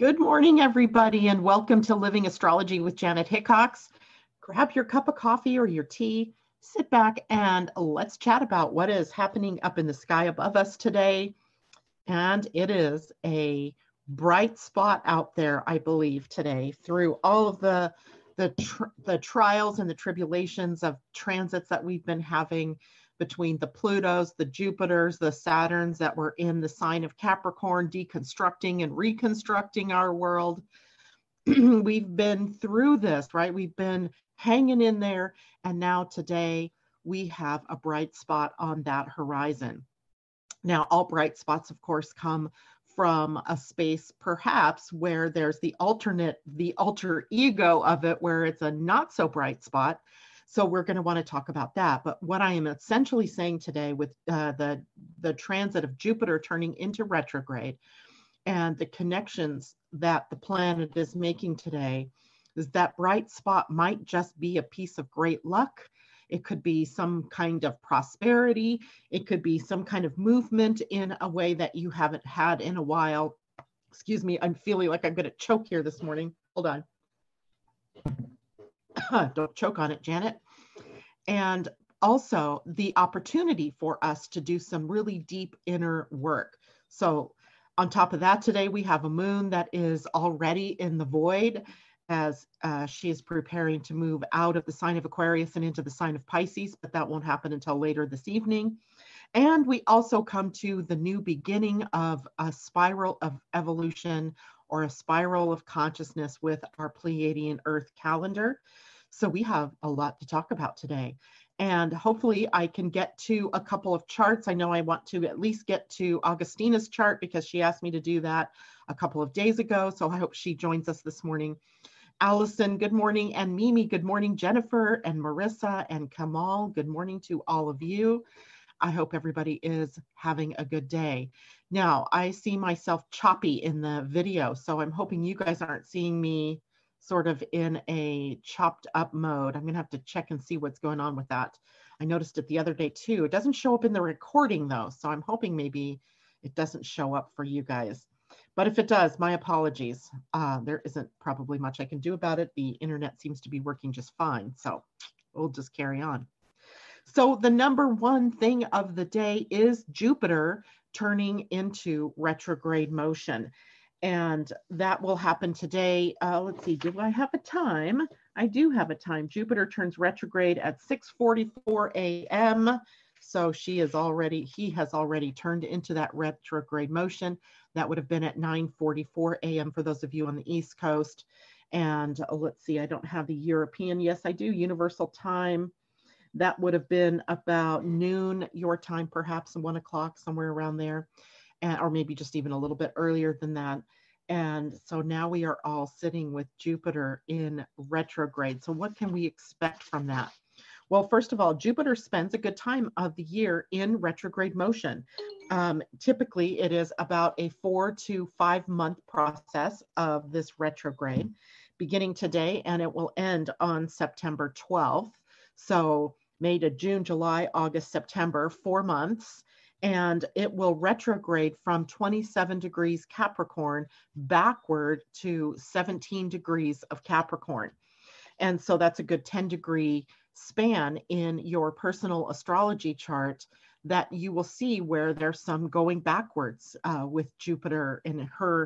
Good morning, everybody, and welcome to Living Astrology with Janet Hickox. Grab your cup of coffee or your tea, sit back, and let's chat about what is happening up in the sky above us today. And it is a bright spot out there, I believe, today through all of the trials and the tribulations of transits that we've been having between the Plutos, the Jupiters, the Saturns that were in the sign of Capricorn, deconstructing and reconstructing our world. We've been through this, right? We've been hanging in there. And now today we have a bright spot on that horizon. Now, all bright spots, of course, come from a space perhaps where there's the alter ego of it, where it's a not so bright spot. So we're going to want to talk about that. But what I am essentially saying today with the transit of Jupiter turning into retrograde and the connections that the planet is making today is that bright spot might just be a piece of great luck. It could be some kind of prosperity. It could be some kind of movement in a way that you haven't had in a while. Excuse me, I'm feeling like I'm going to choke here this morning. Hold on. Don't choke on it, Janet. And also the opportunity for us to do some really deep inner work. So on top of that, today we have a moon that is already in the void as she is preparing to move out of the sign of Aquarius and into the sign of Pisces, but that won't happen until later this evening. And we also come to the new beginning of a spiral of evolution or a spiral of consciousness with our Pleiadian Earth calendar. So we have a lot to talk about today. And hopefully I can get to a couple of charts. I know I want to at least get to Augustina's chart because she asked me to do that a couple of days ago. So I hope she joins us this morning. Allison, good morning. And Mimi, good morning. Jennifer and Marissa and Kamal, good morning to all of you. I hope everybody is having a good day. Now, I see myself choppy in the video, so I'm hoping you guys aren't seeing me sort of in a chopped up mode. I'm gonna have to check and see what's going on with that. I noticed it the other day too. It doesn't show up in the recording though, so I'm hoping maybe it doesn't show up for you guys. But if it does, my apologies. There isn't probably much I can do about it. The internet seems to be working just fine, so we'll just carry on. So the number one thing of the day is Jupiter turning into retrograde motion. And that will happen today. Let's see, do I have a time? I do have a time. Jupiter turns retrograde at 6:44 a.m. So he has already turned into that retrograde motion. That would have been at 9:44 a.m. for those of you on the East Coast. And let's see, I don't have the European. Yes, I do. Universal time. That would have been about noon your time, perhaps 1 o'clock, somewhere around there. Or maybe just even a little bit earlier than that. And so now we are all sitting with Jupiter in retrograde. So what can we expect from that? Well, first of all, Jupiter spends a good time of the year in retrograde motion. Typically, it is about a 4 to 5 month process of this retrograde, beginning today, and it will end on September 12th. So May to June, July, August, September, 4 months. And it will retrograde from 27 degrees Capricorn backward to 17 degrees of Capricorn. And so that's a good 10-degree span in your personal astrology chart that you will see where there's some going backwards with Jupiter and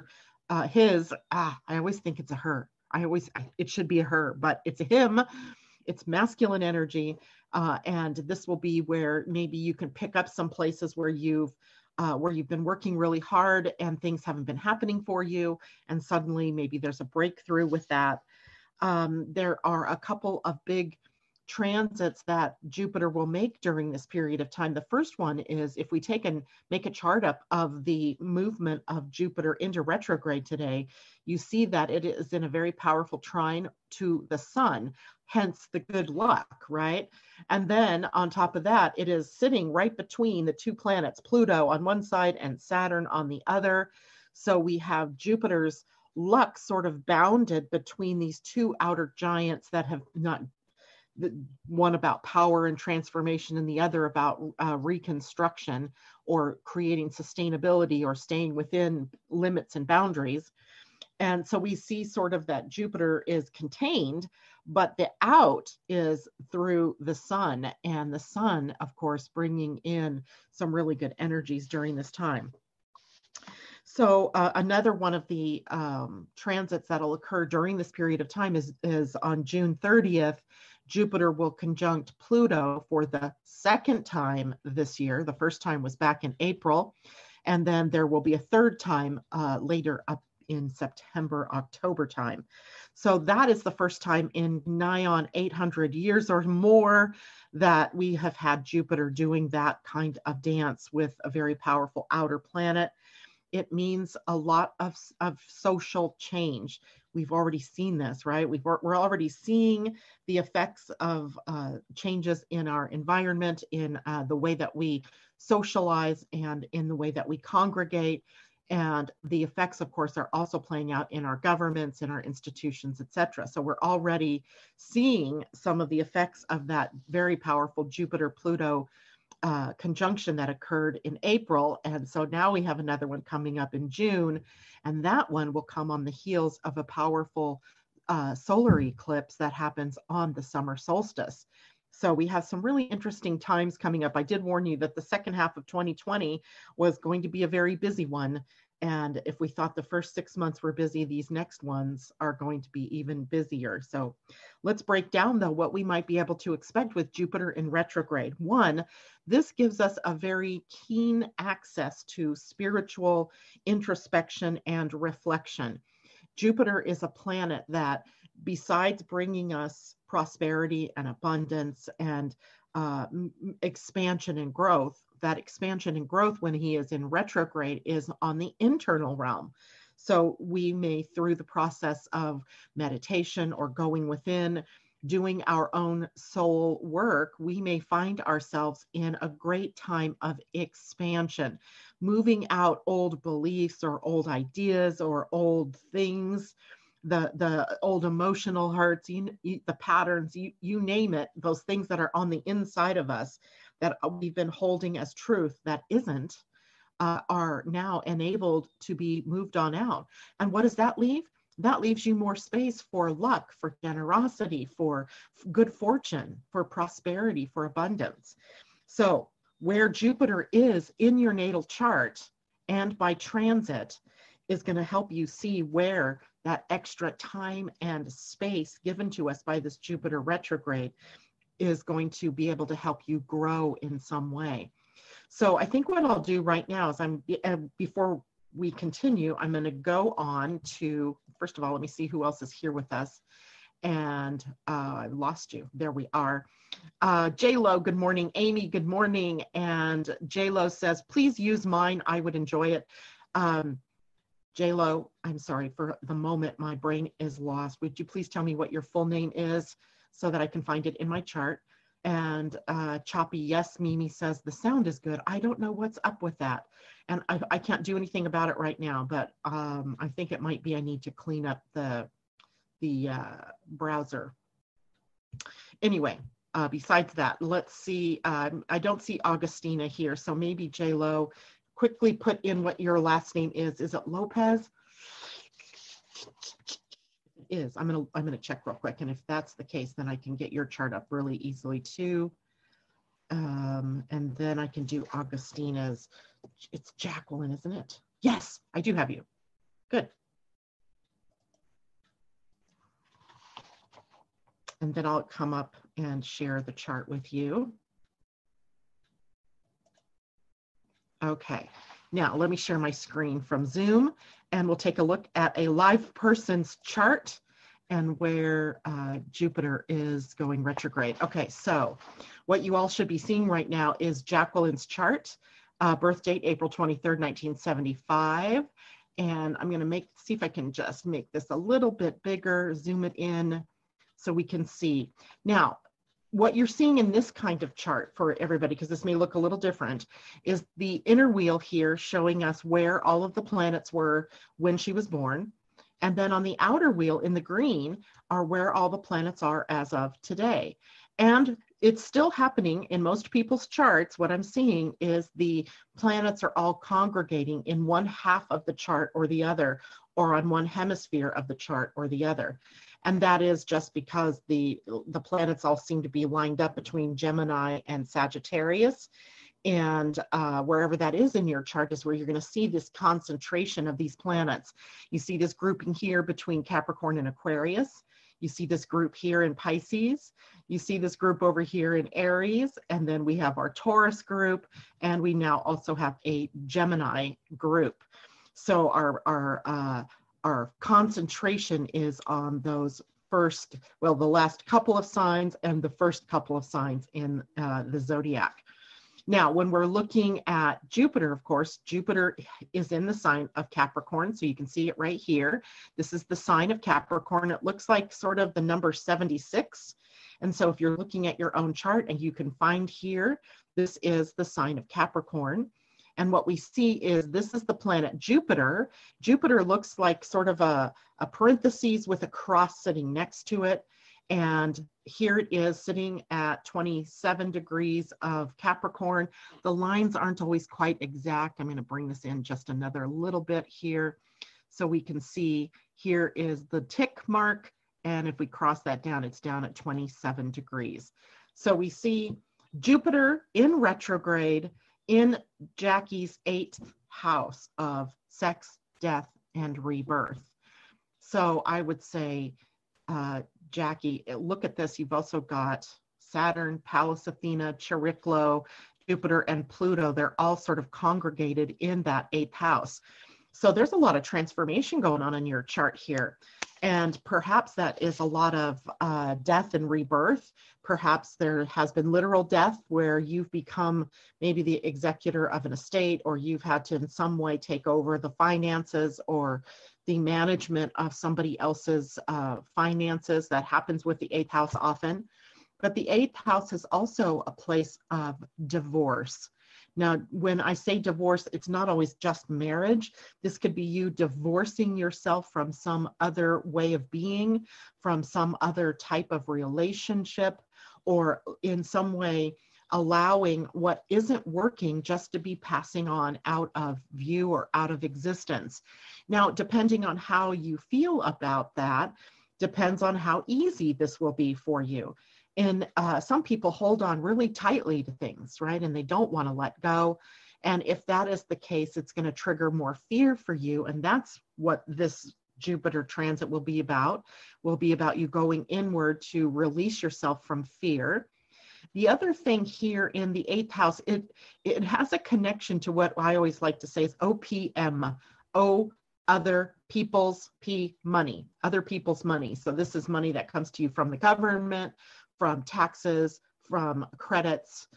I always think it's a her. It should be a her, but it's a him. It's masculine energy. And this will be where maybe you can pick up some places where you've been working really hard and things haven't been happening for you. And suddenly maybe there's a breakthrough with that. There are a couple of big transits that Jupiter will make during this period of time. The first one is if we take and make a chart up of the movement of Jupiter into retrograde today, you see that it is in a very powerful trine to the sun, hence the good luck, right? And then on top of that, it is sitting right between the two planets, Pluto on one side and Saturn on the other. So we have Jupiter's luck sort of bounded between these two outer giants that have not, one about power and transformation and the other about reconstruction or creating sustainability or staying within limits and boundaries. And so we see sort of that Jupiter is contained, but the out is through the sun, and the sun, of course, bringing in some really good energies during this time. So another one of the transits that'll occur during this period of time is on June 30th. Jupiter will conjunct Pluto for the second time this year. The first time was back in April, and then there will be a third time later up in September, October time. So that is the first time in nigh on 800 years or more that we have had Jupiter doing that kind of dance with a very powerful outer planet. It means a lot of social change. We've already seen this, right? We're already seeing the effects of changes in our environment, in the way that we socialize and in the way that we congregate. And the effects, of course, are also playing out in our governments, in our institutions, et cetera. So we're already seeing some of the effects of that very powerful Jupiter-Pluto conjunction that occurred in April. And so now we have another one coming up in June, and that one will come on the heels of a powerful solar eclipse that happens on the summer solstice. So we have some really interesting times coming up. I did warn you that the second half of 2020 was going to be a very busy one. And if we thought the first 6 months were busy, these next ones are going to be even busier. So let's break down, though, what we might be able to expect with Jupiter in retrograde. One, this gives us a very keen access to spiritual introspection and reflection. Jupiter is a planet that, besides bringing us prosperity and abundance and expansion and growth, that expansion and growth when he is in retrograde is on the internal realm. So we may, through the process of meditation or going within, doing our own soul work, we may find ourselves in a great time of expansion, moving out old beliefs or old ideas or old things, the old emotional hurts, the patterns, you name it, those things that are on the inside of us that we've been holding as truth that isn't, are now enabled to be moved on out. And what does that leave? That leaves you more space for luck, for generosity, for good fortune, for prosperity, for abundance. So where Jupiter is in your natal chart and by transit is going to help you see where that extra time and space given to us by this Jupiter retrograde is going to be able to help you grow in some way. So I think what I'll do right now is before we continue, I'm going to go on to, first of all, let me see who else is here with us. And I lost you. There we are. J-Lo, good morning. Amy, good morning. And J-Lo says, please use mine. I would enjoy it. J-Lo, I'm sorry, for the moment, my brain is lost. Would you please tell me what your full name is so that I can find it in my chart? And Choppy, yes, Mimi says, the sound is good. I don't know what's up with that. And I can't do anything about it right now, but I think it might be I need to clean up the browser. Anyway, besides that, let's see. I don't see Augustina here, so maybe J-Lo, quickly put in what your last name is. Is it Lopez? It is. I'm gonna check real quick, and if that's the case, then I can get your chart up really easily too. And then I can do Augustina's. It's Jacqueline, isn't it? Yes, I do have you. Good. And then I'll come up and share the chart with you. Okay, now let me share my screen from Zoom, and we'll take a look at a live person's chart and where Jupiter is going retrograde. Okay, so what you all should be seeing right now is Jacqueline's chart, birth date April 23rd, 1975. And I'm gonna see if I can just make this a little bit bigger, zoom it in so we can see. Now, what you're seeing in this kind of chart for everybody, because this may look a little different, is the inner wheel here showing us where all of the planets were when she was born. And then on the outer wheel in the green are where all the planets are as of today. And it's still happening in most people's charts. What I'm seeing is the planets are all congregating in one half of the chart or the other, or on one hemisphere of the chart or the other. And that is just because the planets all seem to be lined up between Gemini and Sagittarius. And wherever that is in your chart is where you're going to see this concentration of these planets. You see this grouping here between Capricorn and Aquarius. You see this group here in Pisces. You see this group over here in Aries. And then we have our Taurus group. And we now also have a Gemini group. So our concentration is on those first, well, the last couple of signs and the first couple of signs in the zodiac. Now, when we're looking at Jupiter, of course, Jupiter is in the sign of Capricorn. So you can see it right here. This is the sign of Capricorn. It looks like sort of the number 76. And so if you're looking at your own chart and you can find here, this is the sign of Capricorn. And what we see is this is the planet Jupiter. Jupiter looks like sort of a parentheses with a cross sitting next to it. And here it is sitting at 27 degrees of Capricorn. The lines aren't always quite exact. I'm going to bring this in just another little bit here so we can see here is the tick mark. And if we cross that down, it's down at 27 degrees. So we see Jupiter in retrograde in Jackie's 8th house of sex, death, and rebirth. So I would say, Jackie, look at this. You've also got Saturn, Pallas Athena, Chariklo, Jupiter, and Pluto. They're all sort of congregated in that 8th house. So there's a lot of transformation going on in your chart here. And perhaps that is a lot of death and rebirth. Perhaps there has been literal death where you've become maybe the executor of an estate, or you've had to in some way take over the finances or the management of somebody else's finances. That happens with the 8th house often. But the 8th house is also a place of divorce. Now, when I say divorce, it's not always just marriage. This could be you divorcing yourself from some other way of being, from some other type of relationship, or in some way allowing what isn't working just to be passing on out of view or out of existence. Now, depending on how you feel about that, depends on how easy this will be for you. And some people hold on really tightly to things, right? And they don't want to let go. And if that is the case, it's going to trigger more fear for you. And that's what this Jupiter transit will be about you going inward to release yourself from fear. The other thing here in the 8th house, it has a connection to what I always like to say is OPM, other people's, P, money, other people's money. So this is money that comes to you from the government, from taxes, from credits,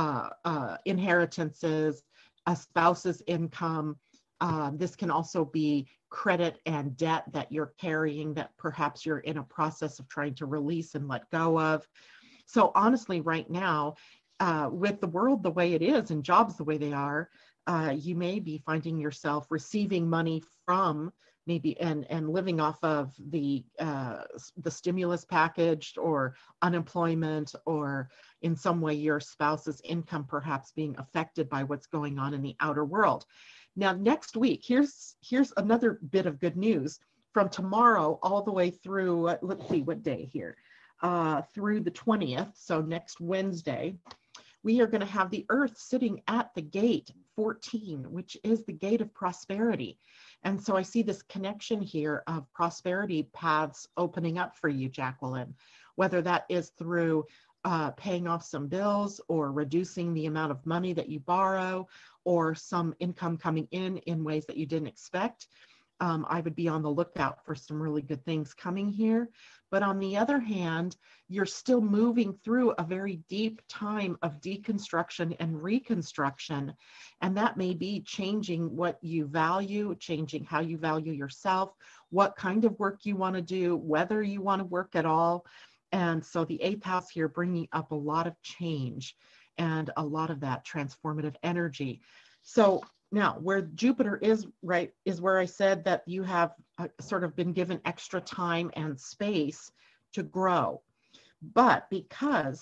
inheritances, a spouse's income. This can also be credit and debt that you're carrying that perhaps you're in a process of trying to release and let go of. So honestly, right now, with the world the way it is and jobs the way they are, you may be finding yourself receiving money from maybe and living off of the stimulus package or unemployment, or in some way your spouse's income perhaps being affected by what's going on in the outer world. Now, next week, here's another bit of good news. From tomorrow all the way through, let's see what day here, through the 20th, so next Wednesday, we are going to have the Earth sitting at the gate 14, which is the gate of prosperity. And so I see this connection here of prosperity paths opening up for you, Jacqueline, whether that is through paying off some bills or reducing the amount of money that you borrow, or some income coming in ways that you didn't expect. I would be on the lookout for some really good things coming here. But on the other hand, you're still moving through a very deep time of deconstruction and reconstruction. And that may be changing what you value, changing how you value yourself, what kind of work you want to do, whether you want to work at all. And so the 8th house here bringing up a lot of change and a lot of that transformative energy. So now, where Jupiter is, right, is where I said that you have sort of been given extra time and space to grow. But because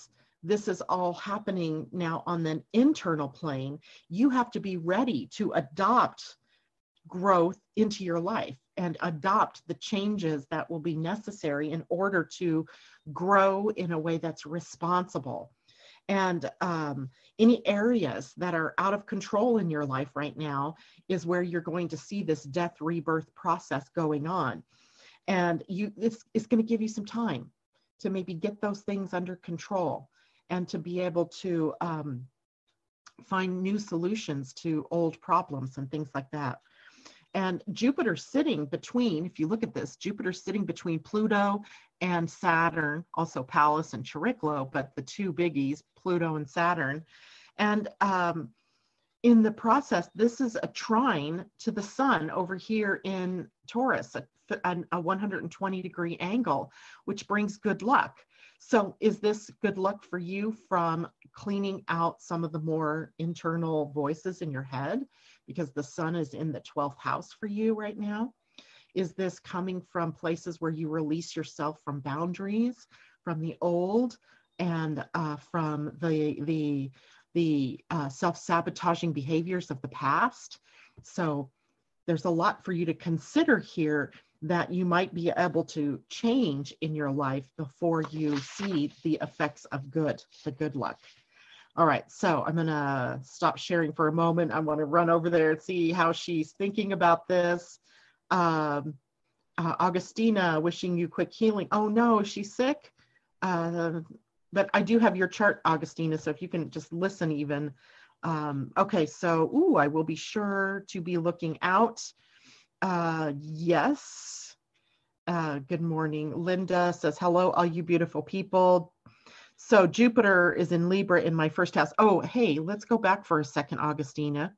this is all happening now on the internal plane, you have to be ready to adopt growth into your life and adopt the changes that will be necessary in order to grow in a way that's responsible. And any areas that are out of control in your life right now is where you're going to see this death rebirth process going on. And it's going to give you some time to maybe get those things under control and to be able to find new solutions to old problems and things like that. And Jupiter sitting between, if you look at this, Jupiter sitting between Pluto and Saturn, also Pallas and Chariklo, but the two biggies, Pluto and Saturn. And in the process, this is a trine to the sun over here in Taurus, a 120-degree angle, which brings good luck. So is this good luck for you from cleaning out some of the more internal voices in your head? Because the sun is in the 12th house for you right now. Is this coming from places where you release yourself from boundaries, from the old, and from the self-sabotaging behaviors of the past? So there's a lot for you to consider here that you might be able to change in your life before you see the effects of the good luck. All right, so I'm going to stop sharing for a moment. I want to run over there and see how she's thinking about this. Augustina, wishing you quick healing. Oh no, she's sick. But I do have your chart, Augustina, so if you can just listen even. Okay, so, I will be sure to be looking out. Yes. Good morning. Linda says, hello, all you beautiful people. So Jupiter is in Libra in my first house. Oh, hey, let's go back for a second, Augustina.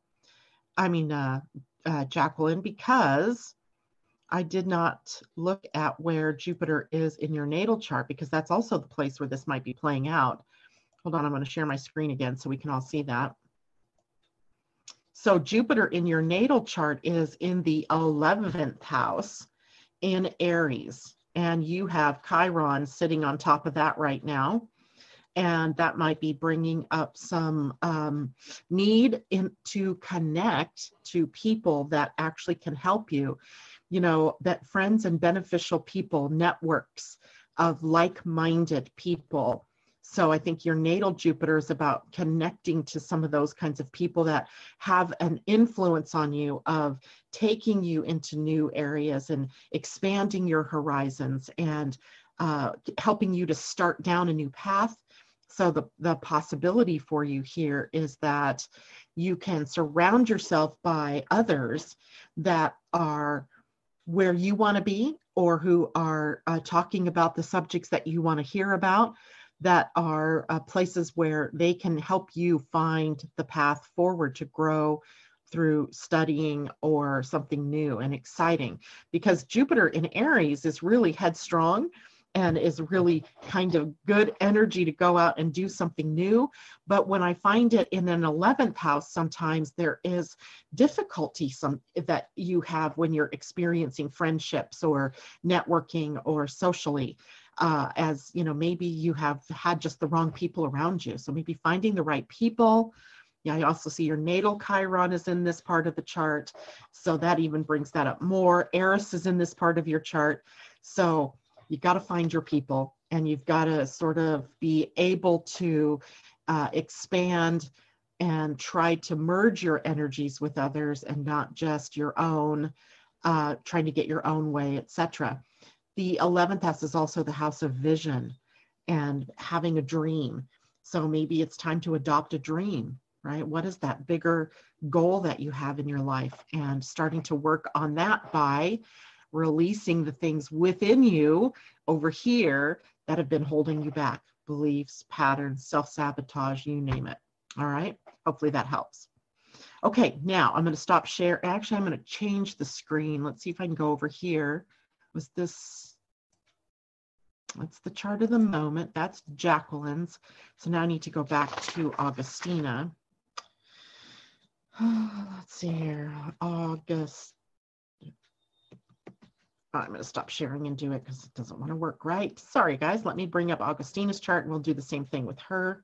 Jacqueline, because I did not look at where Jupiter is in your natal chart, because that's also the place where this might be playing out. Hold on, I'm going to share my screen again so we can all see that. So Jupiter in your natal chart is in the 11th house in Aries, and you have Chiron sitting on top of that right now. And that might be bringing up some need to connect to people that actually can help you. You know, that friends and beneficial people, networks of like-minded people. So I think your natal Jupiter is about connecting to some of those kinds of people that have an influence on you, of taking you into new areas and expanding your horizons and helping you to start down a new path. So the possibility for you here is that you can surround yourself by others that are where you want to be, or who are talking about the subjects that you want to hear about, that are places where they can help you find the path forward to grow through studying or something new and exciting. Because Jupiter in Aries is really headstrong and is really kind of good energy to go out and do something new. But when I find it in an 11th house, sometimes there is difficulty that you have when you're experiencing friendships or networking or socially. As you know, maybe you have had just the wrong people around you. So maybe finding the right people. Yeah, I also see your natal Chiron is in this part of the chart. So that even brings that up more. Eris is in this part of your chart. So you got to find your people, and you've got to sort of be able to expand and try to merge your energies with others and not just your own, trying to get your own way, etc. The 11th house is also the house of vision and having a dream. So maybe it's time to adopt a dream, right? What is that bigger goal that you have in your life? And starting to work on that by releasing the things within you over here that have been holding you back, beliefs, patterns, self-sabotage, you name it. All right. Hopefully that helps. Okay. Now I'm going to stop share. Actually, I'm going to change the screen. Let's see if I can go over here. That's the chart of the moment. That's Jacqueline's. So now I need to go back to Augustina. Let's see here. I'm going to stop sharing and do it because it doesn't want to work right. Sorry, guys. Let me bring up Augustina's chart and we'll do the same thing with her.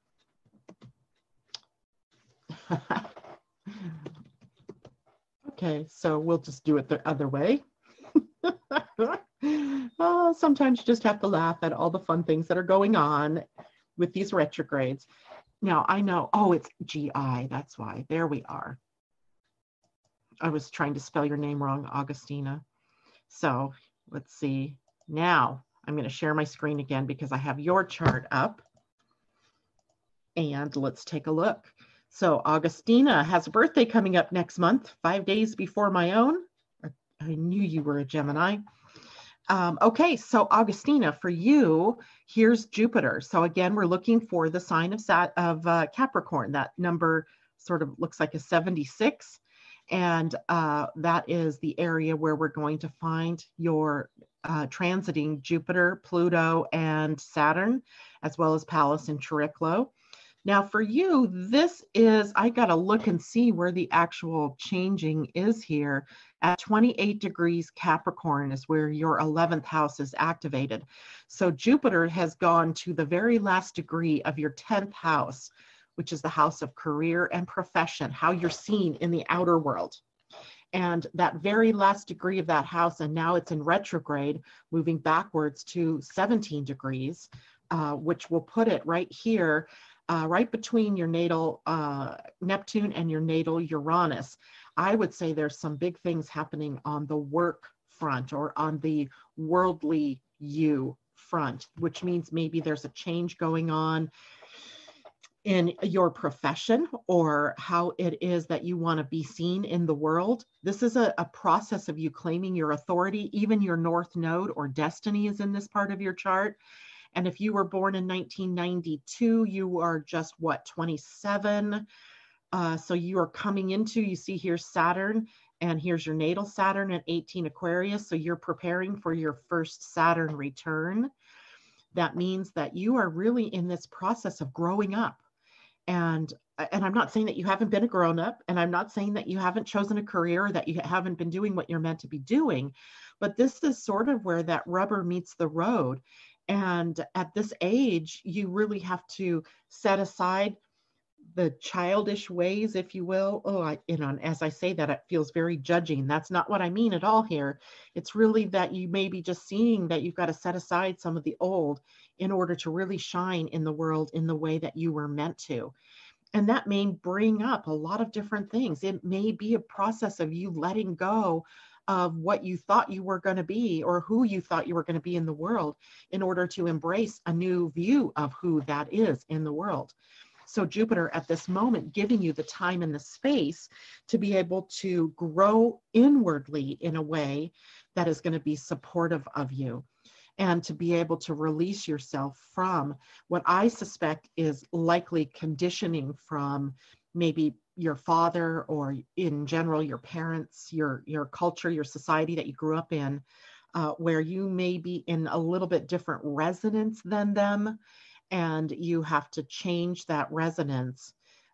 Okay, so we'll just do it the other way. Sometimes you just have to laugh at all the fun things that are going on with these retrogrades. Now, I know, oh, it's GI. That's why. There we are. I was trying to spell your name wrong, Augustina. So let's see. Now I'm going to share my screen again because I have your chart up. And let's take a look. So Augustina has a birthday coming up next month, 5 days before my own. I knew you were a Gemini. Okay, so Augustina, for you, here's Jupiter. So again, we're looking for the sign of Capricorn. That number sort of looks like a 76. And that is the area where we're going to find your transiting Jupiter, Pluto, and Saturn, as well as Pallas and Chariklo. Now for you, this is, I got to look and see where the actual changing is here. At 28 degrees Capricorn is where your 11th house is activated. So Jupiter has gone to the very last degree of your 10th house, which is the house of career and profession, how you're seen in the outer world. And that very last degree of that house, and now it's in retrograde, moving backwards to 17 degrees, which will put it right here, right between your natal Neptune and your natal Uranus. I would say there's some big things happening on the work front or on the worldly you front, which means maybe there's a change going on in your profession or how it is that you want to be seen in the world. This is a process of you claiming your authority. Even your North Node or destiny is in this part of your chart. And if you were born in 1992, you are just, what, 27? So you are coming into, you see here's Saturn, and here's your natal Saturn at 18 Aquarius. So you're preparing for your first Saturn return. That means that you are really in this process of growing up. And I'm not saying that you haven't been a grown up, and I'm not saying that you haven't chosen a career, that you haven't been doing what you're meant to be doing, but this is sort of where that rubber meets the road. And at this age, you really have to set aside the childish ways, if you will. As I say that, it feels very judging. That's not what I mean at all here. It's really that you may be just seeing that you've got to set aside some of the old in order to really shine in the world in the way that you were meant to. And that may bring up a lot of different things. It may be a process of you letting go of what you thought you were going to be or who you thought you were going to be in the world in order to embrace a new view of who that is in the world. So Jupiter at this moment giving you the time and the space to be able to grow inwardly in a way that is going to be supportive of you and to be able to release yourself from what I suspect is likely conditioning from maybe your father or in general your parents, your culture, your society that you grew up in, where you may be in a little bit different resonance than them. And you have to change that resonance.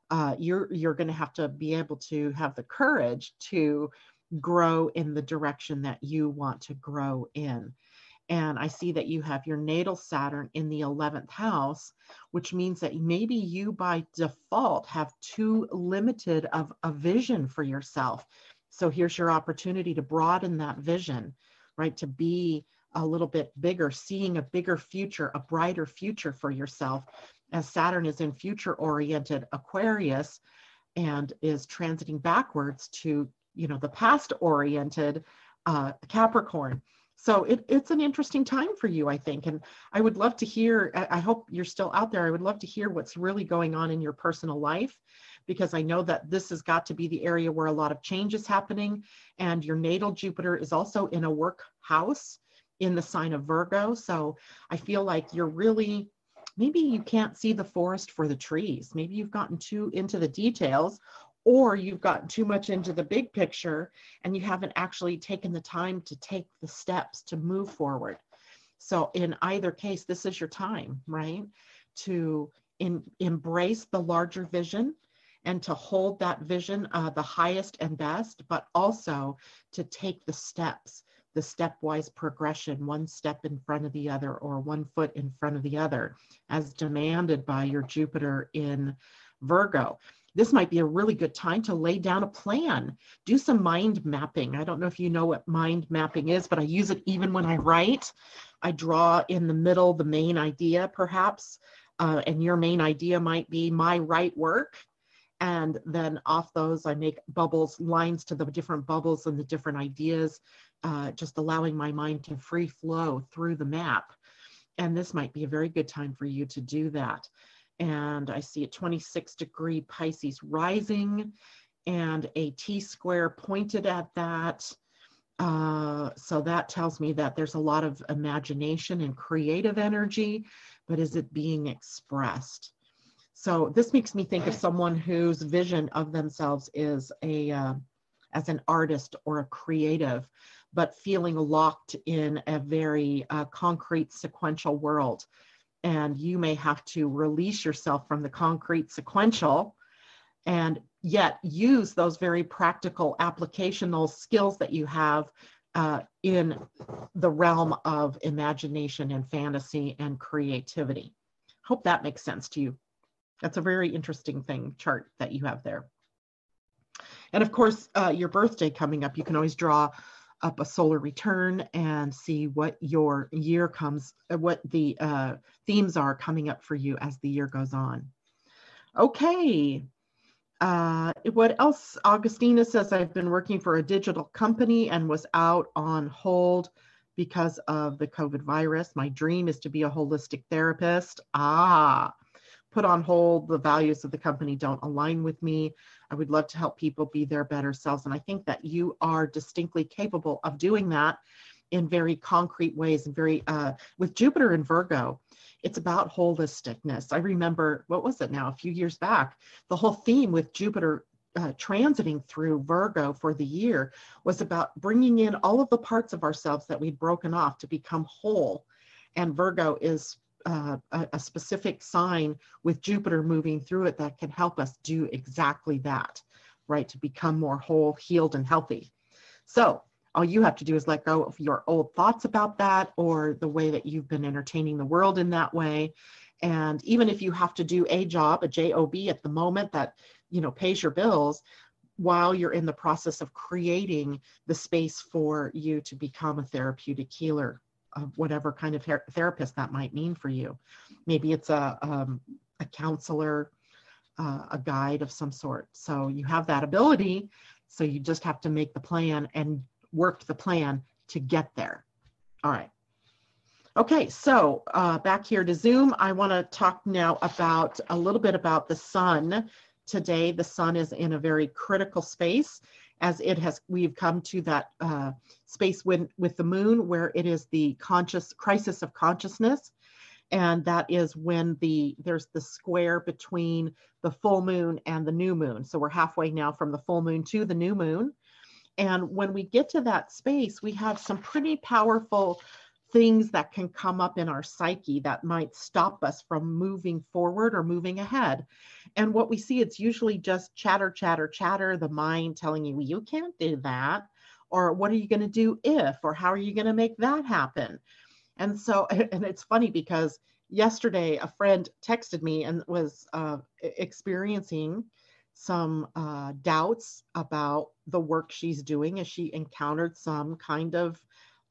You're going to have to be able to have the courage to grow in the direction that you want to grow in. And I see that you have your natal Saturn in the 11th house, which means that maybe you by default have too limited of a vision for yourself. So here's your opportunity to broaden that vision, right? To be a little bit bigger, seeing a bigger future, a brighter future for yourself, as Saturn is in future-oriented Aquarius and is transiting backwards to, the past-oriented Capricorn. So it's an interesting time for you, I think. And I would love to hear, I hope you're still out there. I would love to hear what's really going on in your personal life, because I know that this has got to be the area where a lot of change is happening. And your natal Jupiter is also in a work house in the sign of Virgo. So I feel like you're really, maybe you can't see the forest for the trees. Maybe you've gotten too into the details, or you've gotten too much into the big picture and you haven't actually taken the time to take the steps to move forward. So in either case, this is your time, right? To embrace the larger vision and to hold that vision the highest and best, but also to take the steps the stepwise progression, one step in front of the other or one foot in front of the other, as demanded by your Jupiter in Virgo. This might be a really good time to lay down a plan, do some mind mapping. I don't know if you know what mind mapping is, but I use it even when I write. I draw in the middle the main idea, perhaps, and your main idea might be my right work. And then off those, I make bubbles, lines to the different bubbles and the different ideas, just allowing my mind to free flow through the map. And this might be a very good time for you to do that. And I see a 26-degree Pisces rising and a T-square pointed at that. So that tells me that there's a lot of imagination and creative energy, but is it being expressed? So this makes me think of someone whose vision of themselves is as an artist or a creative, but feeling locked in a very concrete sequential world. And you may have to release yourself from the concrete sequential and yet use those very practical applicational skills that you have in the realm of imagination and fantasy and creativity. Hope that makes sense to you. That's a very interesting chart that you have there. And of course, your birthday coming up, you can always draw up a solar return and see what your year comes, what the themes are coming up for you as the year goes on. Okay. What else? Augustina says, I've been working for a digital company and was out on hold because of the COVID virus. My dream is to be a holistic therapist. Put on hold. The values of the company don't align with me. I would love to help people be their better selves. And I think that you are distinctly capable of doing that in very concrete ways and very, with Jupiter in Virgo, it's about holisticness. I remember, what was it now, a few years back, the whole theme with Jupiter transiting through Virgo for the year was about bringing in all of the parts of ourselves that we'd broken off to become whole. And Virgo is a specific sign with Jupiter moving through it that can help us do exactly that, right? To become more whole, healed, and healthy. So all you have to do is let go of your old thoughts about that or the way that you've been entertaining the world in that way. And even if you have to do a job at the moment that, pays your bills, while you're in the process of creating the space for you to become a therapeutic healer of whatever kind of therapist that might mean for you. Maybe it's a counselor, a guide of some sort. So you have that ability. So you just have to make the plan and work the plan to get there. All right. Okay, so back here to Zoom, I want to talk now about a little bit about the sun. Today, the sun is in a very critical space as we've come to that space with the moon where it is the crisis of consciousness. And that is when there's the square between the full moon and the new moon. So we're halfway now from the full moon to the new moon. And when we get to that space, we have some pretty powerful things that can come up in our psyche that might stop us from moving forward or moving ahead. And what we see, it's usually just chatter, chatter, chatter, the mind telling you, you can't do that, or what are you going to do if, or how are you going to make that happen? And so, and it's funny because yesterday a friend texted me and was experiencing some doubts about the work she's doing as she encountered some kind of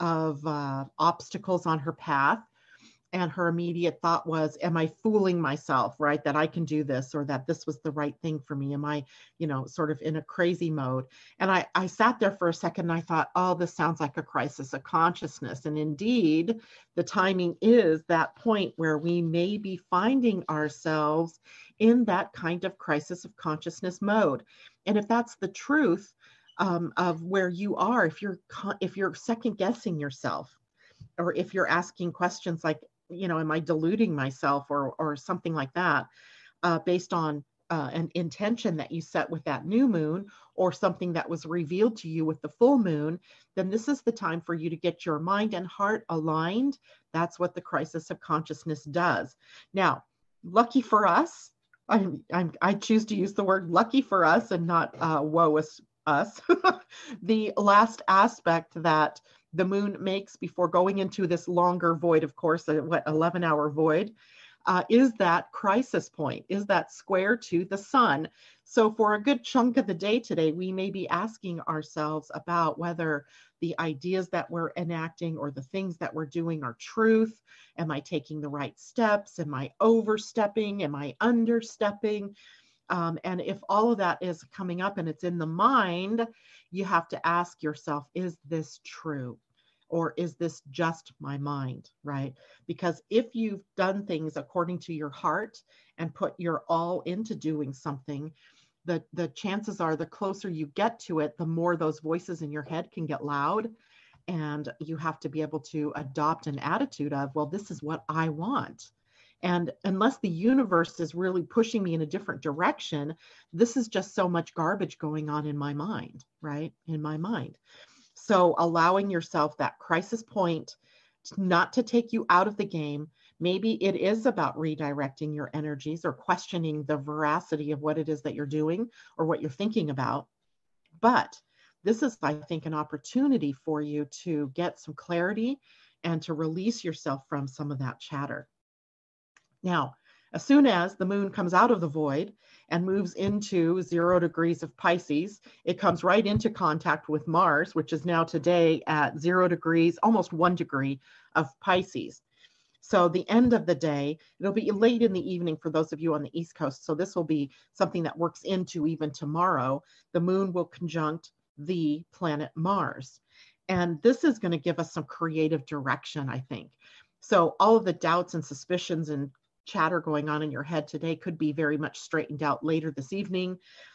obstacles on her path. And her immediate thought was, am I fooling myself, right? That I can do this, or that this was the right thing for me? Am I, sort of in a crazy mode? And I sat there for a second and I thought, oh, this sounds like a crisis of consciousness. And indeed, the timing is that point where we may be finding ourselves in that kind of crisis of consciousness mode. And if that's the truth of where you are, if you're second guessing yourself, or if you're asking questions like, am I deluding myself or something like that, based on an intention that you set with that new moon or something that was revealed to you with the full moon, then this is the time for you to get your mind and heart aligned. That's what the crisis of consciousness does. Now, lucky for us, I choose to use the word lucky for us and not woe us, the last aspect that the moon makes before going into this longer void, of course, 11-hour void, is that crisis point, is that square to the sun. So for a good chunk of the day today, we may be asking ourselves about whether the ideas that we're enacting or the things that we're doing are truth. Am I taking the right steps? Am I overstepping? Am I understepping? And if all of that is coming up and it's in the mind, you have to ask yourself, is this true? Or is this just my mind, right? Because if you've done things according to your heart and put your all into doing something, the chances are the closer you get to it, the more those voices in your head can get loud. And you have to be able to adopt an attitude of, well, this is what I want. And unless the universe is really pushing me in a different direction, this is just so much garbage going on in my mind, right? In my mind. So allowing yourself that crisis point not to take you out of the game. Maybe it is about redirecting your energies or questioning the veracity of what it is that you're doing or what you're thinking about. But this is, I think, an opportunity for you to get some clarity and to release yourself from some of that chatter. Now, as soon as the moon comes out of the void and moves into 0 degrees of Pisces, it comes right into contact with Mars, which is now today at 0 degrees, almost 1 degree of Pisces. So the end of the day, it'll be late in the evening for those of you on the East Coast. So this will be something that works into even tomorrow. The moon will conjunct the planet Mars. And this is going to give us some creative direction, I think. So all of the doubts and suspicions and chatter going on in your head today could be very much straightened out later this evening.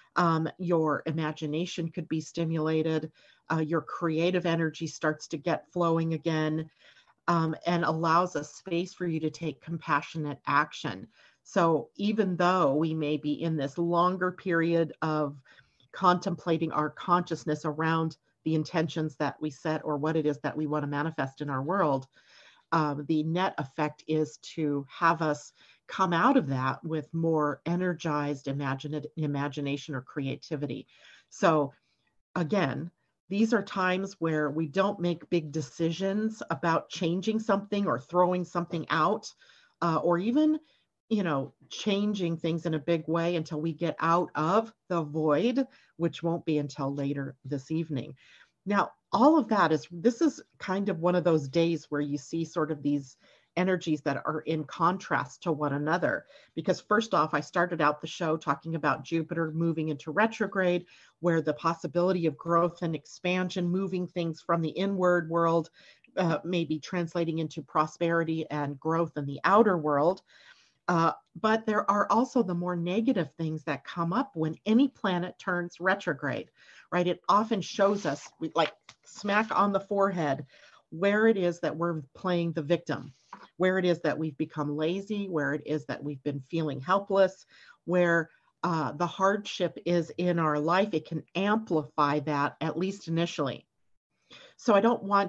Your imagination could be stimulated. Your creative energy starts to get flowing again, and allows a space for you to take compassionate action. So even though we may be in this longer period of contemplating our consciousness around the intentions that we set or what it is that we want to manifest in our world, the net effect is to have us come out of that with more energized imagination or creativity. So again, these are times where we don't make big decisions about changing something or throwing something out, or even, changing things in a big way until we get out of the void, which won't be until later this evening. Now, all of that this is kind of one of those days where you see sort of these energies that are in contrast to one another. Because first off, I started out the show talking about Jupiter moving into retrograde, where the possibility of growth and expansion, moving things from the inward world, maybe translating into prosperity and growth in the outer world. But there are also the more negative things that come up when any planet turns retrograde, right? It often shows us, like smack on the forehead, where it is that we're playing the victim, where it is that we've become lazy, where it is that we've been feeling helpless, where the hardship is in our life. It can amplify that, at least initially. So I don't want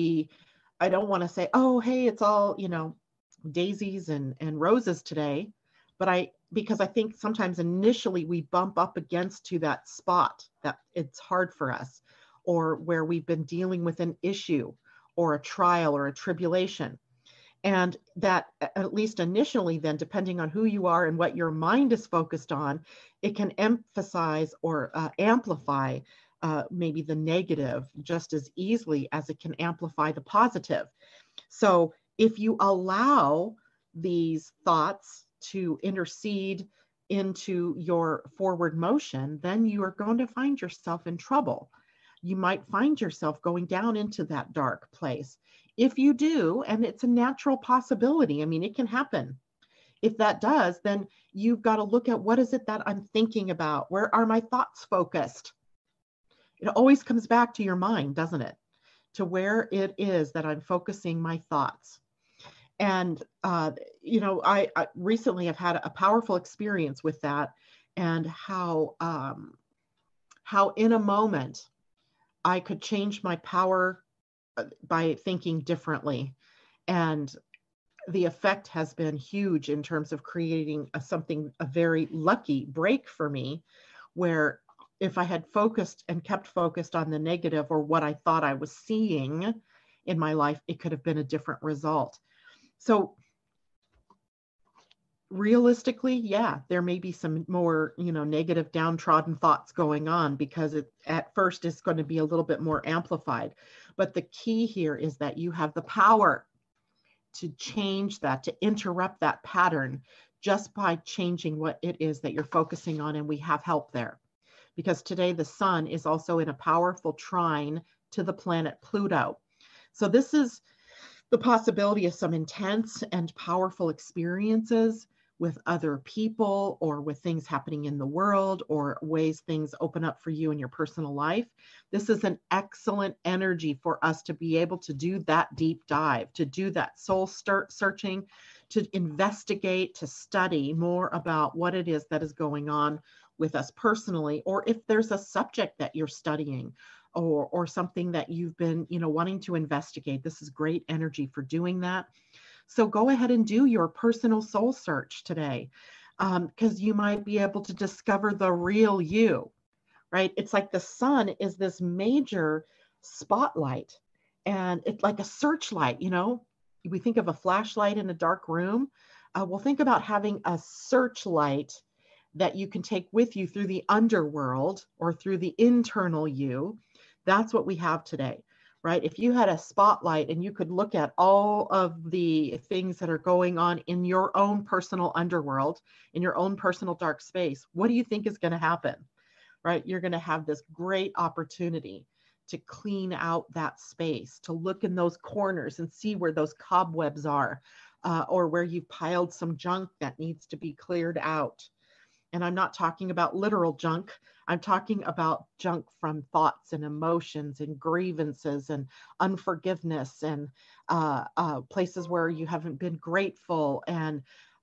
to say, oh, hey, it's all, daisies and roses today. But because I think sometimes initially we bump up against to that spot that it's hard for us, or where we've been dealing with an issue or a trial or a tribulation. And that, at least initially, then, depending on who you are and what your mind is focused on, it can emphasize or amplify maybe the negative just as easily as it can amplify the positive. So if you allow these thoughts to intercede into your forward motion, then you are going to find yourself in trouble. You might find yourself going down into that dark place. If you do, and it's a natural possibility, I mean, it can happen. If that does, then you've got to look at, what is it that I'm thinking about? Where are my thoughts focused? It always comes back to your mind, doesn't it? To where it is that I'm focusing my thoughts. And, I recently have had a powerful experience with that, and how in a moment I could change my power by thinking differently. And the effect has been huge in terms of creating a very lucky break for me, where if I had focused and kept focused on the negative or what I thought I was seeing in my life, it could have been a different result. So realistically, yeah, there may be some more, negative downtrodden thoughts going on because it at first is going to be a little bit more amplified. But the key here is that you have the power to change that, to interrupt that pattern just by changing what it is that you're focusing on. And we have help there because today the sun is also in a powerful trine to the planet Pluto. So this is the possibility of some intense and powerful experiences with other people or with things happening in the world or ways things open up for you in your personal life. This is an excellent energy for us to be able to do that deep dive, to do that soul searching, to investigate, to study more about what it is that is going on with us personally, or if there's a subject that you're studying or something that you've been, wanting to investigate. This is great energy for doing that. So go ahead and do your personal soul search today, because you might be able to discover the real you, right? It's like the sun is this major spotlight and it's like a searchlight, we think of a flashlight in a dark room. We'll think about having a searchlight that you can take with you through the underworld or through the internal you. That's what we have today, right? If you had a spotlight and you could look at all of the things that are going on in your own personal underworld, in your own personal dark space, what do you think is going to happen, right? You're going to have this great opportunity to clean out that space, to look in those corners and see where those cobwebs are, or where you've piled some junk that needs to be cleared out. And I'm not talking about literal junk. I'm talking about junk from thoughts and emotions and grievances and unforgiveness and places where you haven't been grateful and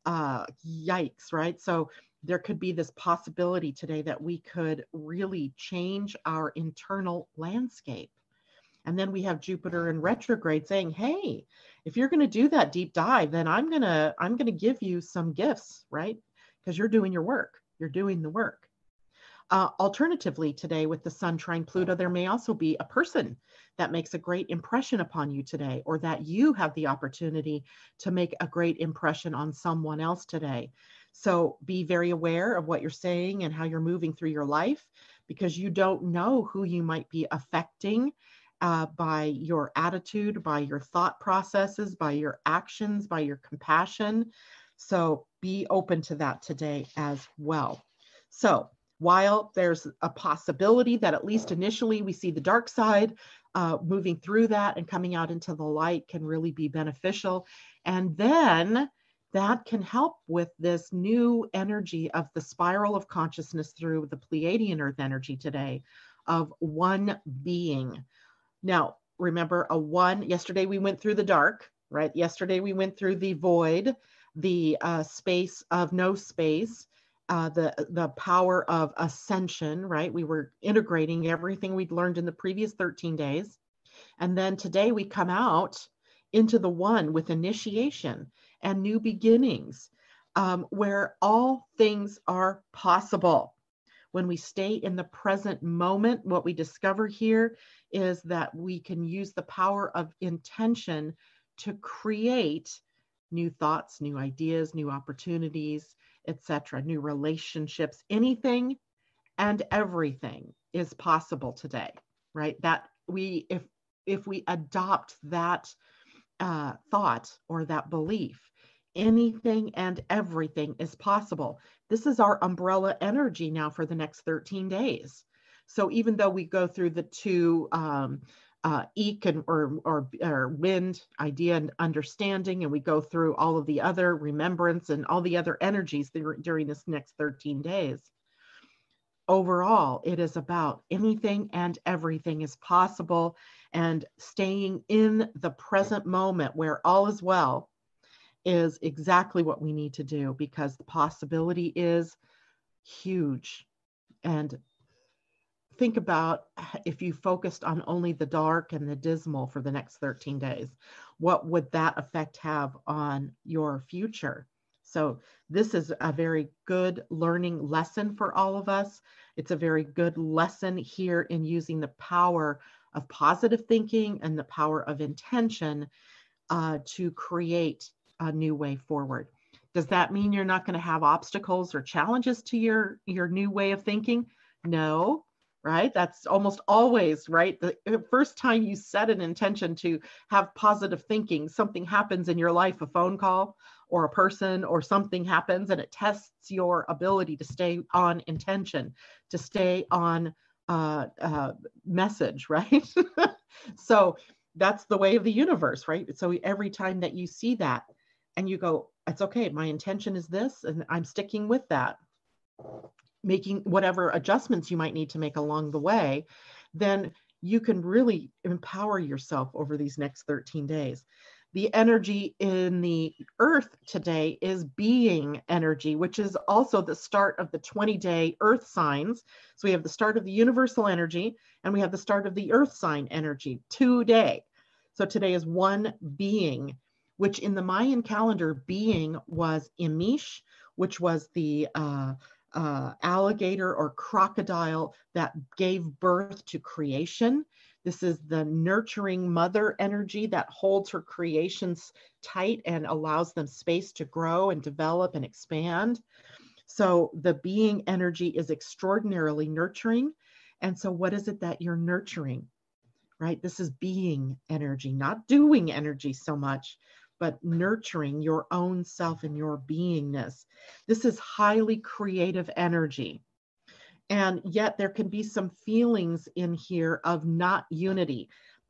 yikes, right? So there could be this possibility today that we could really change our internal landscape. And then we have Jupiter in retrograde saying, hey, if you're going to do that deep dive, then I'm going to give you some gifts, right? Because you're doing your work. You're doing the work. Alternatively, today with the Sun trine Pluto, there may also be a person that makes a great impression upon you today, or that you have the opportunity to make a great impression on someone else today. So be very aware of what you're saying and how you're moving through your life, because you don't know who you might be affecting by your attitude, by your thought processes, by your actions, by your compassion. So be open to that today as well. So while there's a possibility that at least initially we see the dark side, moving through that and coming out into the light can really be beneficial. And then that can help with this new energy of the spiral of consciousness through the Pleiadian Earth energy today of one being. Now, remember yesterday we went through the dark, right? Yesterday we went through the void, the space of no space, the power of ascension, right? We were integrating everything we'd learned in the previous 13 days. And then today we come out into the one with initiation and new beginnings, where all things are possible. When we stay in the present moment, what we discover here is that we can use the power of intention to create new thoughts, new ideas, new opportunities, etc., new relationships. Anything and everything is possible today, right? That if we adopt that thought or that belief, anything and everything is possible. This is our umbrella energy now for the next 13 days. So even though we go through the two eek and or wind, idea and understanding, and we go through all of the other remembrance and all the other energies during this next 13 days, overall, it is about anything and everything is possible, and staying in the present moment where all is well is exactly what we need to do, because the possibility is huge. And think about if you focused on only the dark and the dismal for the next 13 days, what would that effect have on your future? So this is a very good learning lesson for all of us. It's a very good lesson here in using the power of positive thinking and the power of intention to create a new way forward. Does that mean you're not going to have obstacles or challenges to your new way of thinking? No, right? That's almost always right. The first time you set an intention to have positive thinking, something happens in your life, a phone call or a person or something happens, and it tests your ability to stay on intention, to stay on message, right? So that's the way of the universe, right? So every time that you see that and you go, it's okay, my intention is this, and I'm sticking with that, making whatever adjustments you might need to make along the way, then you can really empower yourself over these next 13 days. The energy in the earth today is being energy, which is also the start of the 20-day earth signs. So we have the start of the universal energy and we have the start of the earth sign energy today. So today is one being, which in the Mayan calendar, being was Imish, which was the alligator or crocodile that gave birth to creation. This is the nurturing mother energy that holds her creations tight and allows them space to grow and develop and expand. So the being energy is extraordinarily nurturing. And so what is it that you're nurturing, right? This is being energy, not doing energy so much, but nurturing your own self and your beingness. This is highly creative energy. And yet there can be some feelings in here of not unity.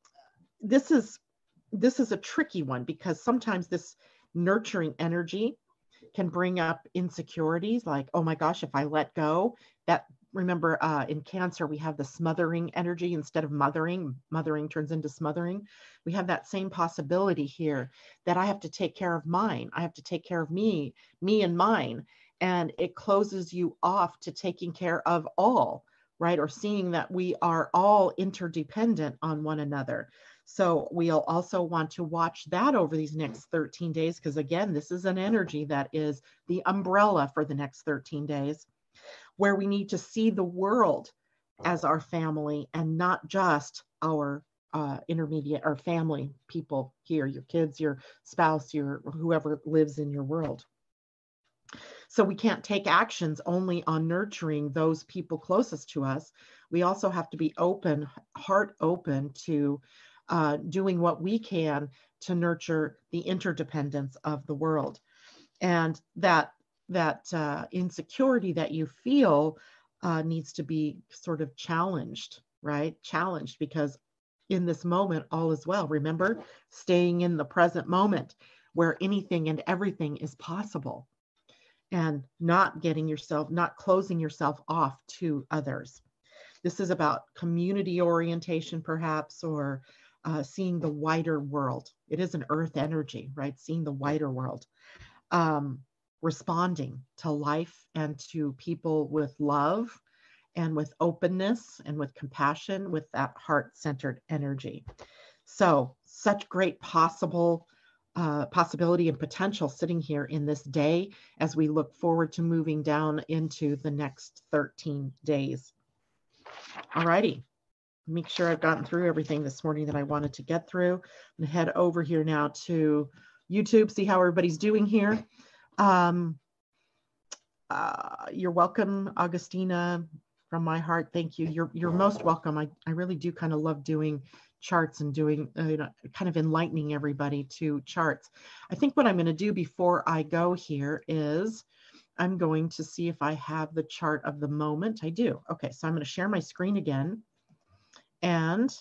This is a tricky one because sometimes this nurturing energy can bring up insecurities like, oh my gosh, if I let go, that, remember in Cancer, we have the smothering energy instead of mothering. Mothering turns into smothering. We have that same possibility here that I have to take care of mine. I have to take care of me and mine. And it closes you off to taking care of all, right? Or seeing that we are all interdependent on one another. So we'll also want to watch that over these next 13 days, because again, this is an energy that is the umbrella for the next 13 days, where we need to see the world as our family and not just our intermediate or family people here, your kids, your spouse, your whoever lives in your world. So we can't take actions only on nurturing those people closest to us. We also have to be open, heart open to doing what we can to nurture the interdependence of the world. And that insecurity that you feel needs to be sort of challenged, right? Challenged, because in this moment, all is well. Remember, staying in the present moment where anything and everything is possible, and not closing yourself off to others. This is about community orientation, perhaps, or seeing the wider world. It is an earth energy, right? Seeing the wider world. Responding to life and to people with love and with openness and with compassion, with that heart-centered energy. So such great possibility and potential sitting here in this day as we look forward to moving down into the next 13 days. All righty. Make sure I've gotten through everything this morning that I wanted to get through. I'm going to head over here now to YouTube, see how everybody's doing here. You're welcome, Augustina, from my heart. Thank you. You're most welcome. I really do kind of love doing charts and doing kind of enlightening everybody to charts. I think what I'm going to do before I go here is I'm going to see if I have the chart of the moment. I do. Okay, so I'm going to share my screen again and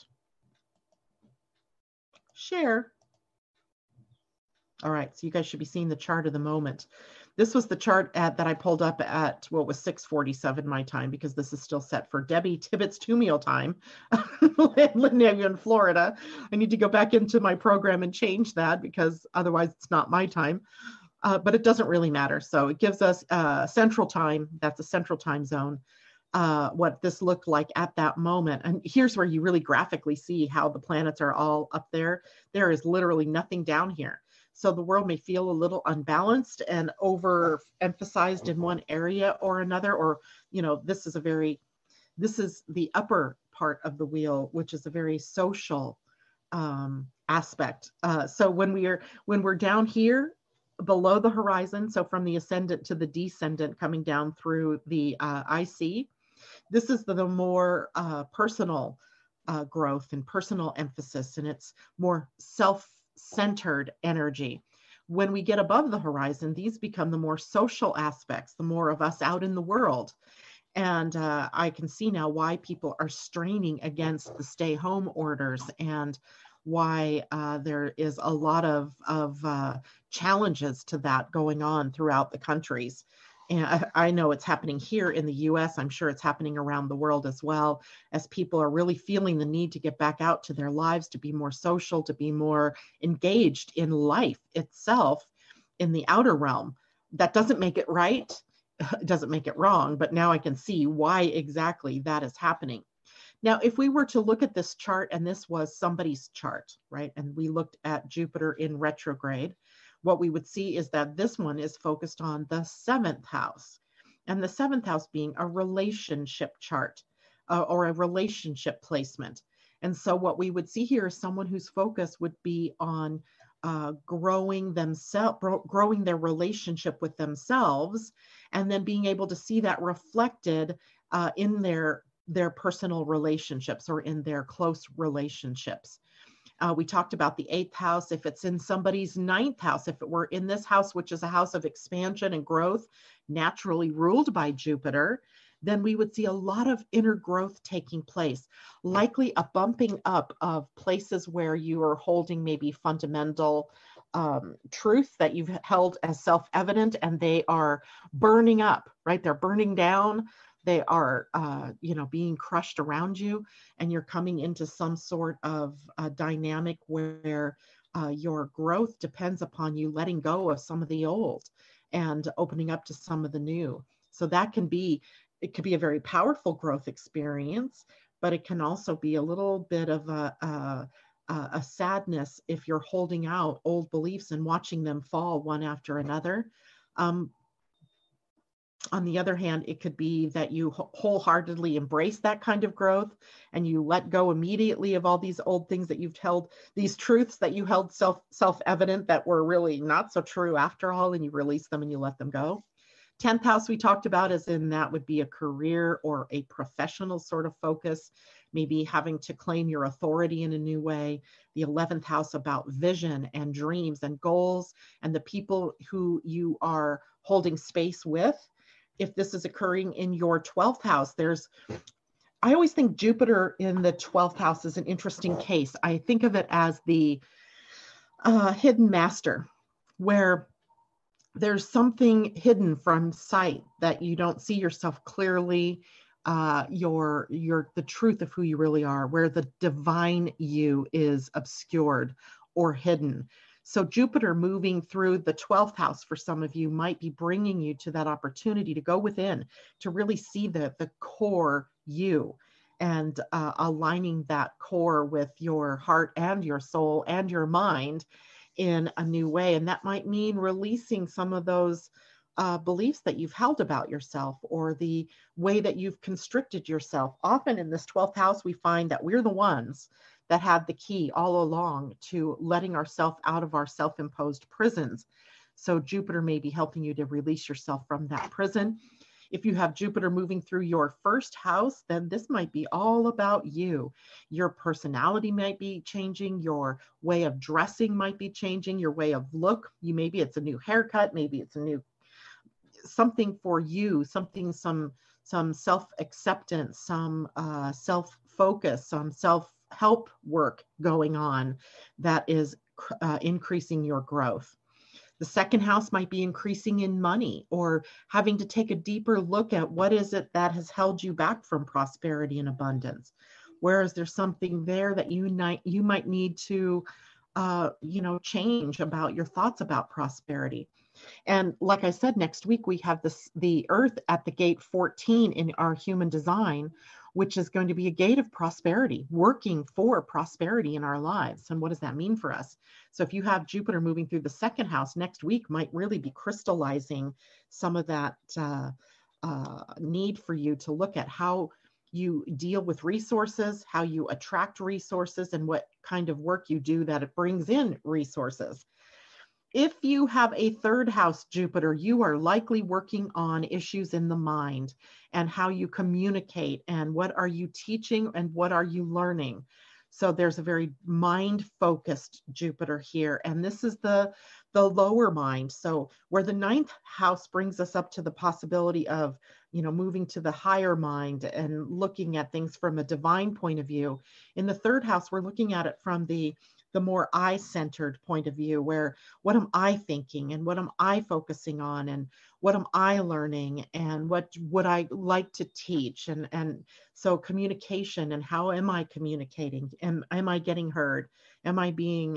share. All right, so you guys should be seeing the chart of the moment. This was the chart that I pulled up at what was 6:47 my time, because this is still set for Debbie Tibbetts 2 meal time in Florida. I need to go back into my program and change that because otherwise it's not my time. But it doesn't really matter. So it gives us Central Time. That's a Central Time zone. What this looked like at that moment. And here's where you really graphically see how the planets are all up there. There is literally nothing down here. So the world may feel a little unbalanced and overemphasized in one area or another, or, this is a very This is the upper part of the wheel, which is a very social aspect. So when we're down here below the horizon, so from the ascendant to the descendant coming down through the IC, this is the more personal growth and personal emphasis, and it's more self-centered energy. When we get above the horizon, these become the more social aspects, the more of us out in the world. And I can see now why people are straining against the stay home orders, and why there is a lot of challenges to that going on throughout the countries. And I know it's happening here in the US. I'm sure it's happening around the world as well, as people are really feeling the need to get back out to their lives, to be more social, to be more engaged in life itself in the outer realm. That doesn't make it right. It doesn't make it wrong, but now I can see why exactly that is happening. Now, if we were to look at this chart, and this was somebody's chart, right? And we looked at Jupiter in retrograde, what we would see is that this one is focused on the 7th house, and the 7th house being a relationship chart or a relationship placement. And so what we would see here is someone whose focus would be on growing themselves, growing their relationship with themselves, and then being able to see that reflected in their personal relationships or in their close relationships. We talked about the 8th house. If it's in somebody's 9th house, if it were in this house, which is a house of expansion and growth, naturally ruled by Jupiter, then we would see a lot of inner growth taking place, likely a bumping up of places where you are holding maybe fundamental truth that you've held as self-evident, and they are burning up, right? They're burning down. They are, being crushed around you, and you're coming into some sort of dynamic where your growth depends upon you letting go of some of the old and opening up to some of the new. So it could be a very powerful growth experience, but it can also be a little bit of a sadness if you're holding out old beliefs and watching them fall one after another. On the other hand, it could be that you wholeheartedly embrace that kind of growth, and you let go immediately of all these old things that you've held, these truths that you held self-evident that were really not so true after all, and you release them and you let them go. 10th house we talked about, as in that would be a career or a professional sort of focus, maybe having to claim your authority in a new way. The 11th house about vision and dreams and goals and the people who you are holding space with. If this is occurring in your 12th house, I always think Jupiter in the 12th house is an interesting case. I think of it as the hidden master, where there's something hidden from sight that you don't see yourself clearly, the truth of who you really are, where the divine you is obscured or hidden. So Jupiter moving through the 12th house for some of you might be bringing you to that opportunity to go within, to really see the core you, and aligning that core with your heart and your soul and your mind in a new way. And that might mean releasing some of those beliefs that you've held about yourself, or the way that you've constricted yourself. Often in this 12th house, we find that we're the ones that had the key all along to letting ourselves out of our self-imposed prisons. So Jupiter may be helping you to release yourself from that prison. If you have Jupiter moving through your 1st house, then this might be all about you. Your personality might be changing. Your way of dressing might be changing. Your way of look. Maybe it's a new haircut. Maybe it's a new something for you, some self-acceptance, some self-focus, some self-help work going on that is increasing your growth. The 2nd house might be increasing in money, or having to take a deeper look at what is it that has held you back from prosperity and abundance. Whereas there's something there that you might need to change about your thoughts about prosperity. And like I said, next week we have the Earth at the gate 14 in our human design, which is going to be a gate of prosperity, working for prosperity in our lives. And what does that mean for us? So if you have Jupiter moving through the 2nd house next week, might really be crystallizing some of that need for you to look at how you deal with resources, how you attract resources, and what kind of work you do that it brings in resources. If you have a third house Jupiter, you are likely working on issues in the mind and how you communicate and what are you teaching and what are you learning. So there's a very mind-focused Jupiter here, and this is the lower mind. So where the ninth house brings us up to the possibility of, moving to the higher mind and looking at things from a divine point of view. In the third house, we're looking at it from the more I-centered point of view, where what am I thinking and what am I focusing on and what am I learning and what would I like to teach? And so communication, and how am I communicating? Am I getting heard? Am I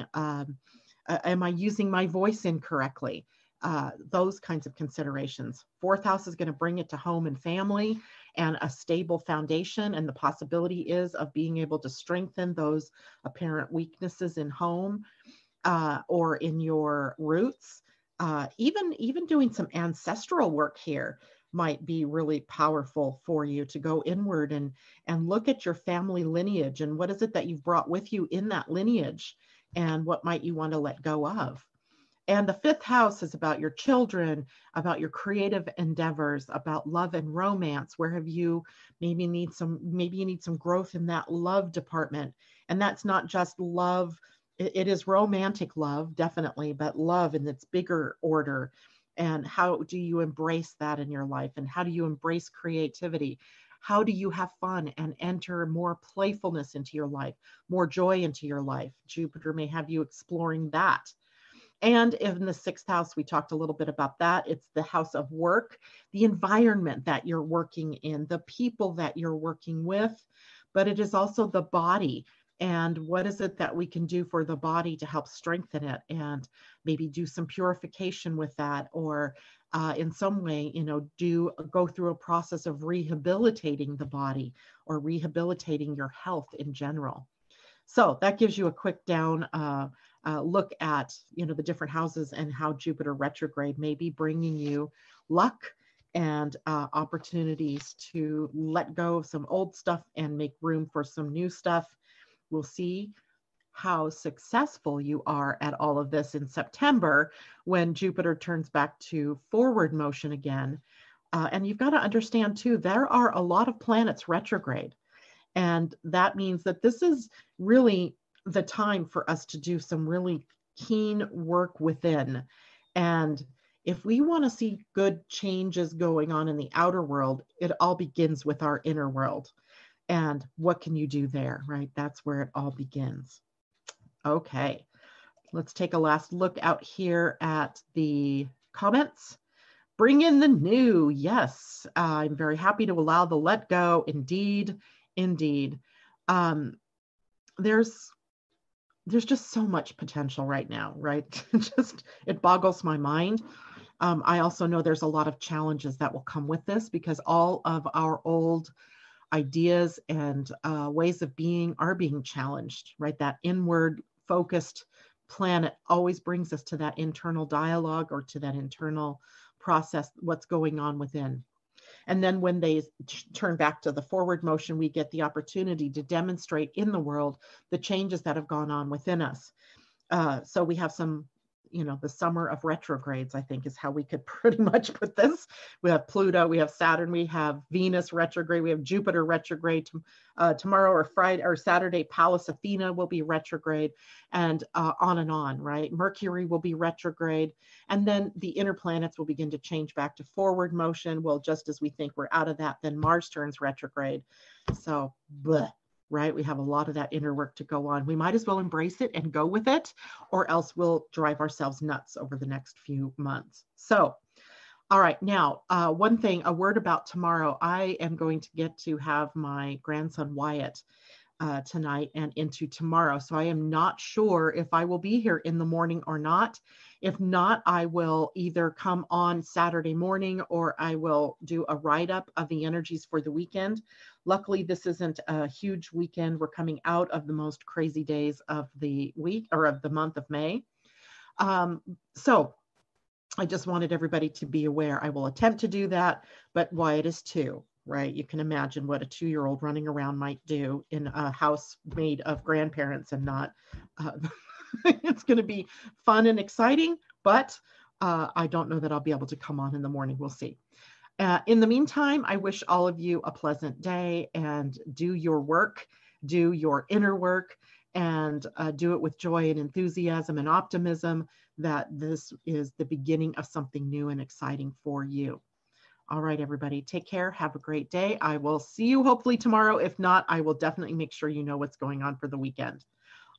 using my voice incorrectly? Those kinds of considerations. Fourth house is going to bring it to home and family and a stable foundation. And the possibility is of being able to strengthen those apparent weaknesses in home or in your roots. Even doing some ancestral work here might be really powerful for you to go inward and look at your family lineage and what is it that you've brought with you in that lineage and what might you want to let go of. And the fifth house is about your children, about your creative endeavors, about love and romance. Where have you maybe you need some growth in that love department. And that's not just love. It is romantic love, definitely, but love in its bigger order. And how do you embrace that in your life? And how do you embrace creativity? How do you have fun and enter more playfulness into your life, more joy into your life? Jupiter may have you exploring that. And in the sixth house, we talked a little bit about that. It's the house of work, the environment that you're working in, the people that you're working with, but it is also the body. And what is it that we can do for the body to help strengthen it and maybe do some purification with that, or in some way, go through a process of rehabilitating the body or rehabilitating your health in general. So that gives you a quick look at, the different houses and how Jupiter retrograde may be bringing you luck and opportunities to let go of some old stuff and make room for some new stuff. We'll see how successful you are at all of this in September when Jupiter turns back to forward motion again. And you've got to understand too, there are a lot of planets retrograde. And that means that this is really the time for us to do some really keen work within. And if we want to see good changes going on in the outer world, it all begins with our inner world. And what can you do there, right? That's where it all begins. Okay, let's take a last look out here at the comments. Bring in the new. Yes, I'm very happy to allow the let go. Indeed. There's just so much potential right now, right? It boggles my mind. I also know there's a lot of challenges that will come with this because all of our old ideas and ways of being are being challenged, right? That inward focused planet always brings us to that internal dialogue or to that internal process, what's going on within. And then when they turn back to the forward motion, we get the opportunity to demonstrate in the world the changes that have gone on within us. So we have some, the summer of retrogrades, I think is how we could pretty much put this. We have Pluto, we have Saturn, we have Venus retrograde, we have Jupiter retrograde. Tomorrow or Friday or Saturday, Pallas Athena will be retrograde, and on, right? Mercury will be retrograde. And then the inner planets will begin to change back to forward motion. Well, just as we think we're out of that, then Mars turns retrograde. So, right? We have a lot of that inner work to go on. We might as well embrace it and go with it, or else we'll drive ourselves nuts over the next few months. So, all right, now, one thing, a word about tomorrow. I am going to get to have my grandson Wyatt tonight and into tomorrow. So I am not sure if I will be here in the morning or not. If not, I will either come on Saturday morning or I will do a write-up of the energies for the weekend. Luckily, this isn't a huge weekend. We're coming out of the most crazy days of the week or of the month of May. So I just wanted everybody to be aware. I will attempt to do that, but Wyatt is 2. right? You can imagine what a 2-year-old running around might do in a house made of grandparents and not. Uh, it's going to be fun and exciting, but I don't know that I'll be able to come on in the morning. We'll see. In the meantime, I wish all of you a pleasant day and do your work, do your inner work, and do it with joy and enthusiasm and optimism that this is the beginning of something new and exciting for you. All right, everybody, take care. Have a great day. I will see you hopefully tomorrow. If not, I will definitely make sure you know what's going on for the weekend.